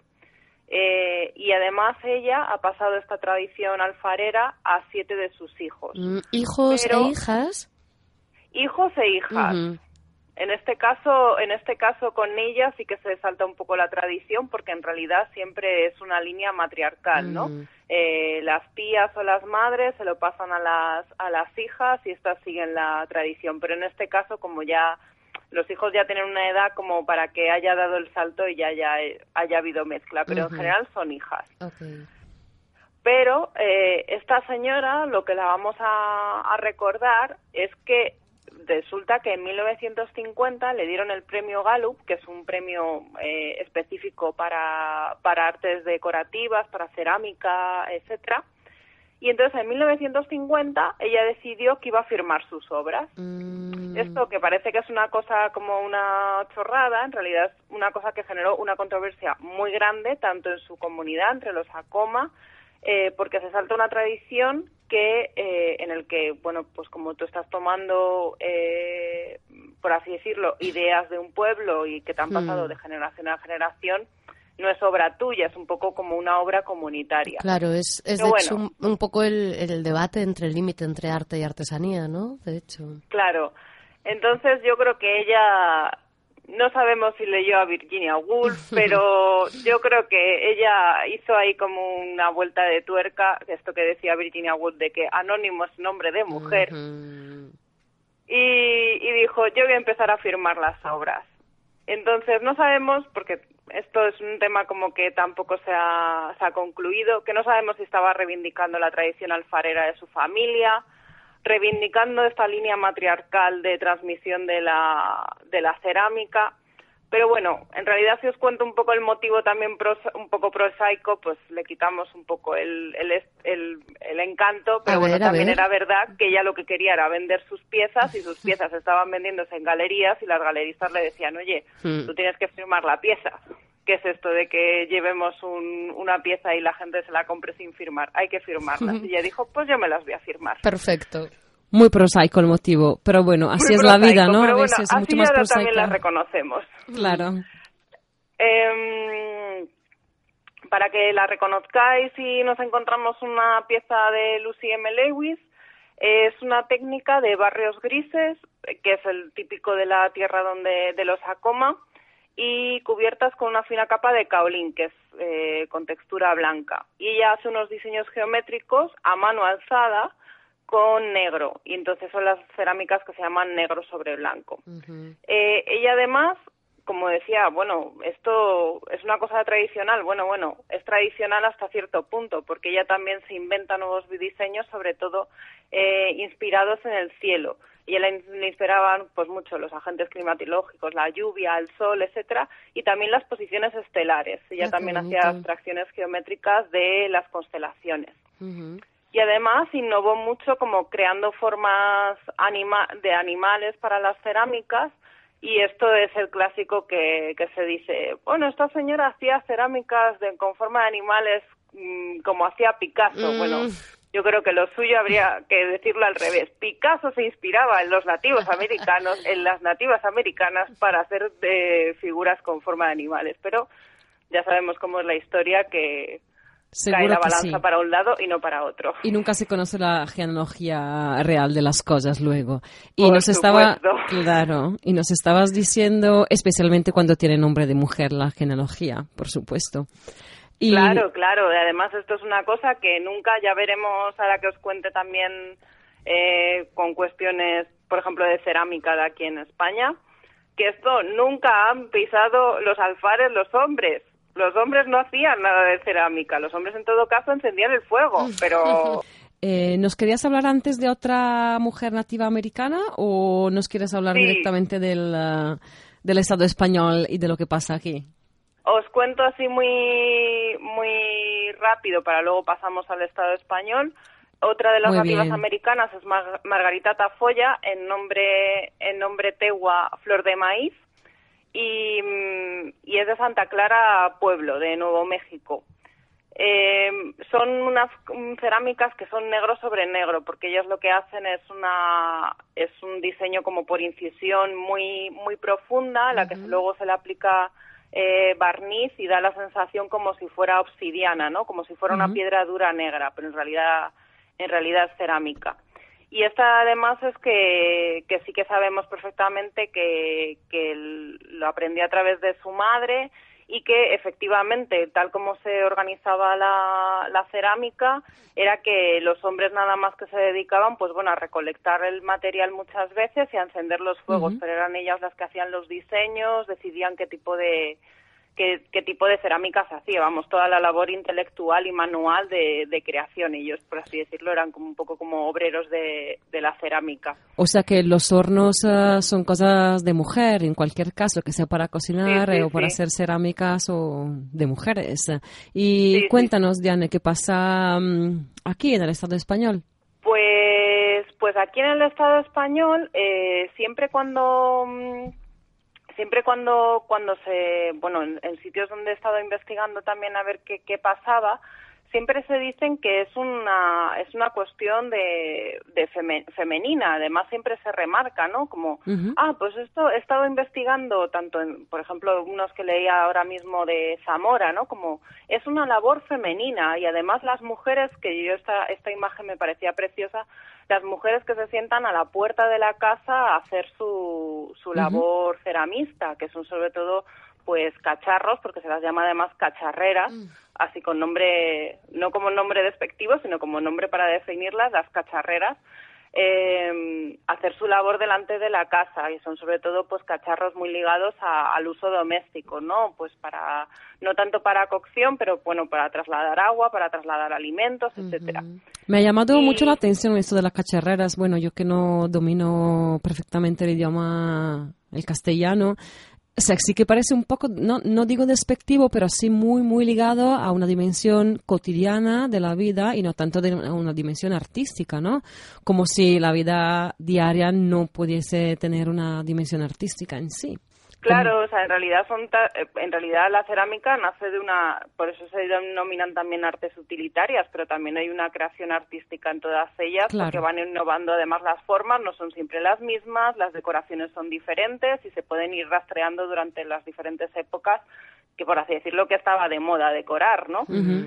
Y además ella ha pasado esta tradición alfarera a 7 de sus hijos. ¿Hijos e hijas? Hijos e hijas. En este caso con ella sí que se salta un poco la tradición porque en realidad siempre es una línea matriarcal, ¿no? Las tías o las madres se lo pasan a las hijas y estas siguen la tradición, pero en este caso como ya los hijos ya tienen una edad como para que haya dado el salto y ya haya habido mezcla, pero en general son hijas. Pero esta señora, lo que la vamos a recordar es que resulta que en 1950 le dieron el premio Gallup, que es un premio específico para artes decorativas, para cerámica, etcétera. Y entonces en 1950 ella decidió que iba a firmar sus obras. Esto que parece que es una cosa como una chorrada, en realidad es una cosa que generó una controversia muy grande, tanto en su comunidad, entre los Acoma, porque se salta una tradición que en el que, bueno, pues como tú estás tomando, por así decirlo, ideas de un pueblo y que te han pasado de generación a generación, no es obra tuya, es un poco como una obra comunitaria. Claro, es de hecho un poco el debate entre el límite entre arte y artesanía, ¿no? De hecho. Claro. Entonces yo creo que ella, no sabemos si leyó a Virginia Woolf, pero yo creo que ella hizo ahí como una vuelta de tuerca, esto que decía Virginia Woolf de que anónimo es nombre de mujer, y dijo, yo voy a empezar a firmar las obras. Entonces no sabemos, porque esto es un tema como que tampoco se ha concluido, que no sabemos si estaba reivindicando la tradición alfarera de su familia, reivindicando esta línea matriarcal de transmisión de la cerámica. Pero bueno, en realidad si os cuento un poco el motivo también un poco prosaico, pues le quitamos un poco el encanto, pero bueno, también era verdad que ella lo que quería era vender sus piezas y sus piezas estaban vendiéndose en galerías y las galeristas le decían, oye, tú tienes que firmar la pieza. ¿Qué es esto de que llevemos una pieza y la gente se la compre sin firmar? Hay que firmarlas. Y ella dijo, pues yo me las voy a firmar. Perfecto. Muy prosaico el motivo, pero bueno, así muy es prosaico, la vida, ¿no? Pero a veces bueno, mucho más ahora prosaica. también la reconocemos. Claro. Para que la reconozcáis y nos encontramos una pieza de Lucy M. Lewis, es una técnica de barrios grises, que es el típico de la tierra de los Acoma, y cubiertas con una fina capa de caolín, que es con textura blanca. Y ella hace unos diseños geométricos a mano alzada con negro, y entonces son las cerámicas que se llaman negro sobre blanco. Ella además como decía, bueno, esto es una cosa tradicional. Bueno, es tradicional hasta cierto punto, porque ella también se inventa nuevos diseños, sobre todo inspirados en el cielo. Y ella le inspiraban pues mucho los agentes climatológicos, la lluvia, el sol, etcétera, y también las posiciones estelares. Ella también hacía abstracciones geométricas de las constelaciones. Y además innovó mucho como creando formas de animales para las cerámicas, y esto es el clásico que se dice, bueno, esta señora hacía cerámicas con forma de animales como hacía Picasso. Bueno, yo creo que lo suyo habría que decirlo al revés. Picasso se inspiraba en los nativos americanos, en las nativas americanas, para hacer figuras con forma de animales. Pero ya sabemos cómo es la historia, que cae la balanza para un lado y no para otro. Y nunca se conoce la genealogía real de las cosas luego. Y Por nos supuesto. y nos estabas diciendo, especialmente cuando tiene nombre de mujer, la genealogía, por supuesto. Y... Claro. Y además esto es una cosa que nunca, ya veremos ahora que os cuente también con cuestiones, por ejemplo, de cerámica de aquí en España, que esto nunca han pisado los alfares los hombres. Los hombres no hacían nada de cerámica. Los hombres, en todo caso, encendían el fuego, pero... ¿Nos querías hablar antes de otra mujer nativa americana o nos quieres hablar directamente del Estado español y de lo que pasa aquí? Os cuento así muy rápido, para luego pasamos al Estado español. Otra de las nativas americanas es Margarita Tafolla, en nombre tegua Flor de Maíz, y es de Santa Clara, pueblo de Nuevo México. Son unas cerámicas que son negro sobre negro, porque ellos lo que hacen es un diseño como por incisión muy profunda, a la que luego se le aplica barniz y da la sensación como si fuera obsidiana, ¿no? Como si fuera una piedra dura negra, pero en realidad es cerámica. Y esta además es que sí que sabemos perfectamente que lo aprendió a través de su madre, y que efectivamente, tal como se organizaba la cerámica, era que los hombres nada más que se dedicaban pues bueno, a recolectar el material muchas veces y a encender los fuegos, pero eran ellas las que hacían los diseños, decidían qué tipo de cerámica se hacía, vamos, toda la labor intelectual y manual de creación. Ellos, por así decirlo, eran como un poco como obreros de la cerámica. O sea que los hornos son cosas de mujer, en cualquier caso, que sea para cocinar o para hacer cerámicas o de mujeres. Y cuéntanos, Diane, ¿qué pasa aquí en el Estado español? Pues aquí en el Estado español, siempre cuando se, bueno, en sitios donde he estado investigando también a ver qué pasaba, siempre se dicen que es una cuestión de femenina. Además siempre se remarca, ¿no? Como, pues esto he estado investigando tanto por ejemplo, unos que leía ahora mismo de Zamora, ¿no? Como es una labor femenina, y además las mujeres, que yo esta imagen me parecía preciosa, las mujeres que se sientan a la puerta de la casa a hacer su labor ceramista, que son sobre todo pues cacharros, porque se las llama además cacharreras, así con nombre, no como nombre despectivo, sino como nombre para definirlas, las cacharreras, hacer su labor delante de la casa, y son sobre todo pues cacharros muy ligados al uso doméstico, ¿no? Pues no tanto para cocción, pero bueno, para trasladar agua, para trasladar alimentos, etcétera. Me ha llamado mucho la atención esto de las cacharreras. Bueno, yo que no domino perfectamente el idioma, el castellano, o sea, sí que parece un poco, no digo despectivo, pero sí muy ligado a una dimensión cotidiana de la vida y no tanto a una dimensión artística, ¿no? Como si la vida diaria no pudiese tener una dimensión artística en sí. Claro, o sea, en realidad la cerámica nace por eso se denominan también artes utilitarias, pero también hay una creación artística en todas ellas, porque van innovando además las formas, no son siempre las mismas, las decoraciones son diferentes y se pueden ir rastreando durante las diferentes épocas, que por así decirlo que estaba de moda decorar, ¿no?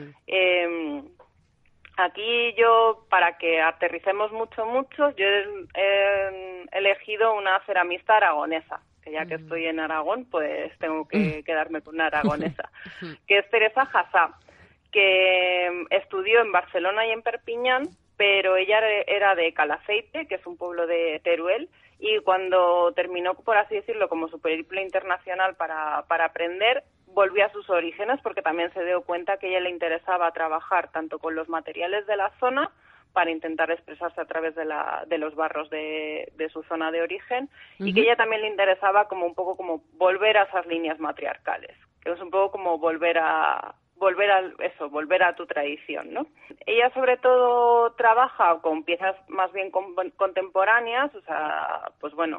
Aquí yo, para que aterricemos mucho, yo he elegido una ceramista aragonesa, que ya que estoy en Aragón, pues tengo que quedarme con una aragonesa, que es Teresa Jassá, que estudió en Barcelona y en Perpiñán, pero ella era de Calafeite, que es un pueblo de Teruel, y cuando terminó, por así decirlo, como su periplo internacional para aprender, volvió a sus orígenes porque también se dio cuenta que a ella le interesaba trabajar tanto con los materiales de la zona para intentar expresarse a través de los barros de su zona de origen, y que a ella también le interesaba como un poco como volver a esas líneas matriarcales, que es un poco como volver a tu tradición, ¿no? Ella sobre todo trabaja con piezas más bien contemporáneas, o sea, pues bueno,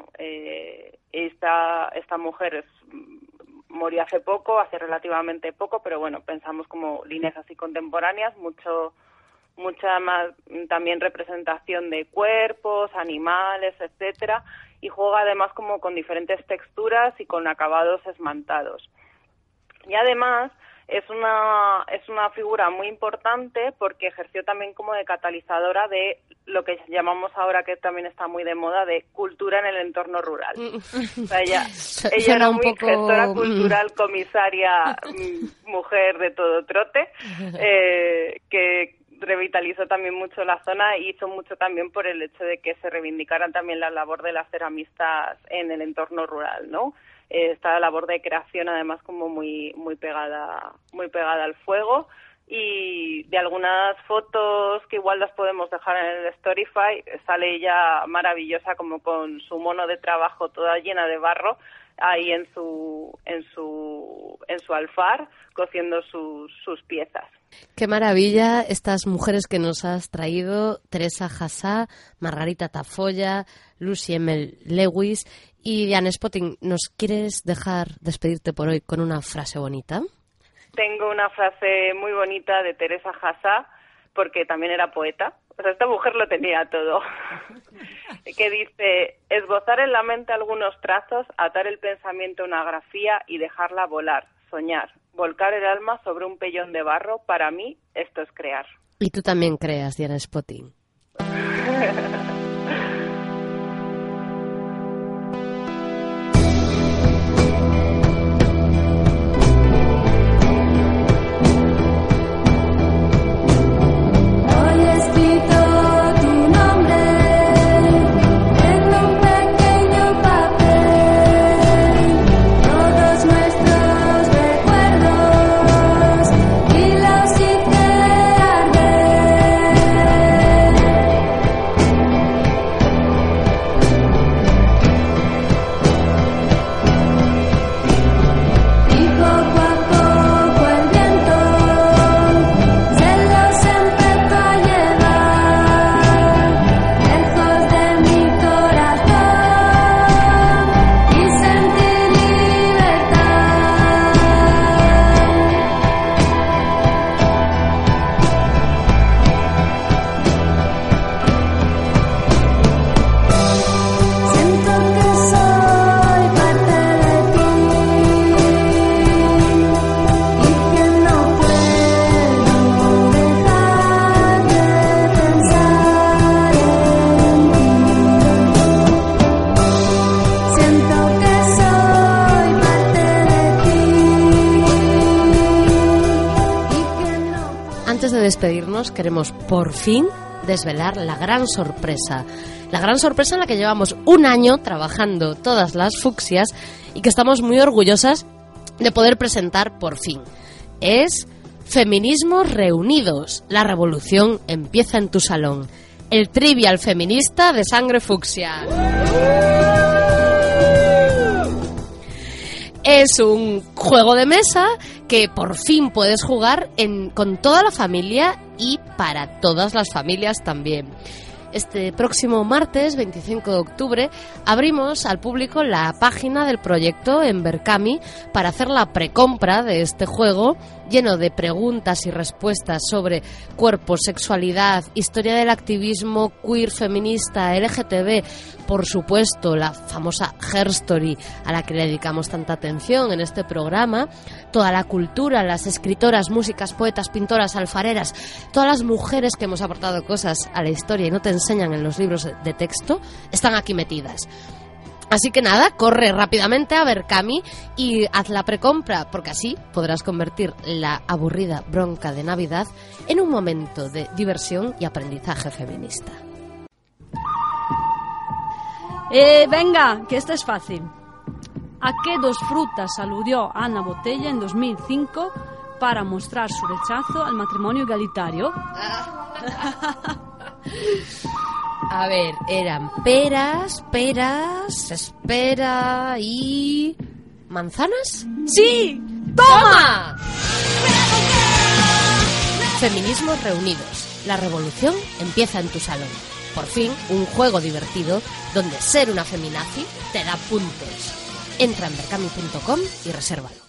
esta mujer murió hace relativamente poco, pero bueno, pensamos como líneas así contemporáneas, mucha más también representación de cuerpos, animales, etcétera, y juega además como con diferentes texturas y con acabados esmaltados. Y además es una figura muy importante porque ejerció también como de catalizadora de lo que llamamos ahora, que también está muy de moda, de cultura en el entorno rural. O sea, ella era muy gestora cultural, comisaria, mujer de todo trote, que revitalizó también mucho la zona y hizo mucho también por el hecho de que se reivindicaran también la labor de las ceramistas en el entorno rural, ¿no? Esta labor de creación además como muy pegada al fuego, y de algunas fotos que igual las podemos dejar en el Storyfy sale ella maravillosa como con su mono de trabajo toda llena de barro ahí en su alfar cosiendo sus piezas. Qué maravilla estas mujeres que nos has traído, Teresa Hassá, Margarita Tafolla, Lucy M. Lewis y Diane Spotting. ¿Nos quieres dejar despedirte por hoy con una frase bonita? Tengo una frase muy bonita de Teresa Hassá, porque también era poeta. O sea, esta mujer lo tenía todo. Que dice: esbozar en la mente algunos trazos, atar el pensamiento a una grafía y dejarla volar, soñar, volcar el alma sobre un pellón de barro, para mí esto es crear. Y tú también creas, Diana Spotting. Despedirnos, queremos por fin desvelar la gran sorpresa en la que llevamos un año trabajando todas las fucsias y que estamos muy orgullosas de poder presentar por fin. Es Feminismos Reunidos, la revolución empieza en tu salón, el trivial feminista de sangre fucsia. Es un juego de mesa que por fin puedes jugar con toda la familia y para todas las familias también. Este próximo martes, 25 de octubre, abrimos al público la página del proyecto en Berkami para hacer la precompra de este juego lleno de preguntas y respuestas sobre cuerpo, sexualidad, historia del activismo queer, feminista, LGTB, por supuesto la famosa Herstory a la que le dedicamos tanta atención en este programa, toda la cultura, las escritoras, músicas, poetas, pintoras, alfareras, todas las mujeres que hemos aportado cosas a la historia y no te enseñan en los libros de texto, están aquí metidas. Así que nada, corre rápidamente a Berkami y haz la precompra, porque así podrás convertir la aburrida bronca de Navidad en un momento de diversión y aprendizaje feminista. Venga, que esta es fácil. ¿A qué dos frutas aludió Ana Botella en 2005 para mostrar su rechazo al matrimonio igualitario? A ver, eran peras, espera y... ¿manzanas? ¡Sí! ¡Toma! Feminismos reunidos. La revolución empieza en tu salón. Por fin, un juego divertido donde ser una feminazi te da puntos. Entra en berkami.com y resérvalo.